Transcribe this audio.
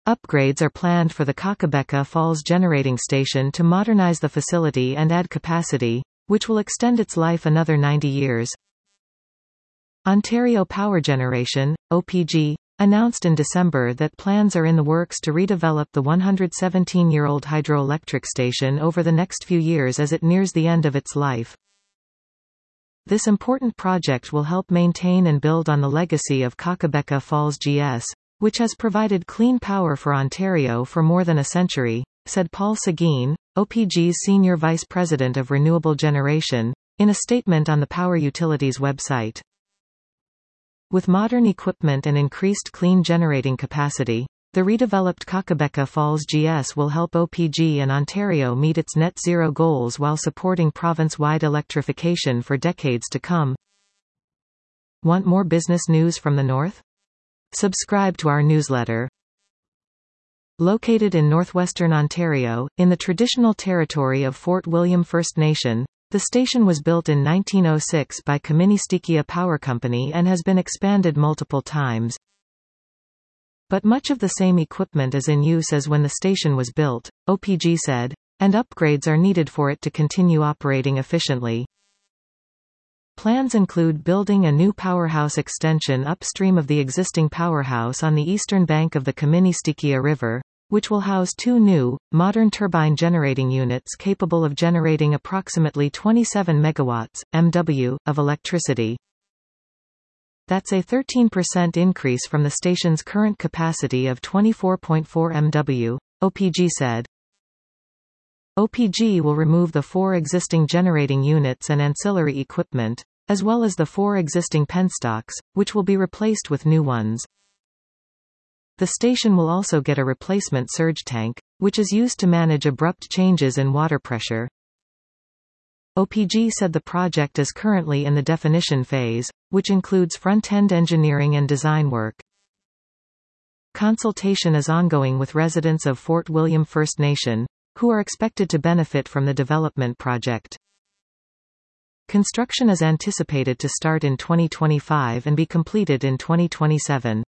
Upgrades are planned for the Kakabeka Falls Generating Station to modernize the facility and add capacity, which will extend its life another 90 years. Ontario Power Generation, OPG, announced in December that plans are in the works to redevelop the 117-year-old hydroelectric station over the next few years as it nears the end of its life. This important project will help maintain and build on the legacy of Kakabeka Falls GS, which has provided clean power for Ontario for more than a century, said Paul Seguin, OPG's Senior Vice President of Renewable Generation, in a statement on the Power Utilities website. With modern equipment and increased clean generating capacity, the redeveloped Kakabeka Falls GS will help OPG and Ontario meet its net zero goals while supporting province-wide electrification for decades to come. Want more business news from the North? Subscribe to our newsletter. Located in northwestern Ontario, in the traditional territory of Fort William First Nation, the station was built in 1906 by Kaministiquia Power Company and has been expanded multiple times. But much of the same equipment is in use as when the station was built, OPG said, and upgrades are needed for it to continue operating efficiently. Plans include building a new powerhouse extension upstream of the existing powerhouse on the eastern bank of the Kaministiquia River, which will house two new, modern turbine generating units capable of generating approximately 27 megawatts, MW, of electricity. That's a 13% increase from the station's current capacity of 24.4 MW, OPG said. OPG will remove the 4 existing generating units and ancillary equipment, as well as the 4 existing penstocks, which will be replaced with new ones. The station will also get a replacement surge tank, which is used to manage abrupt changes in water pressure. OPG said the project is currently in the definition phase, which includes front-end engineering and design work. Consultation is ongoing with residents of Fort William First Nation, who are expected to benefit from the development project. Construction is anticipated to start in 2025 and be completed in 2027.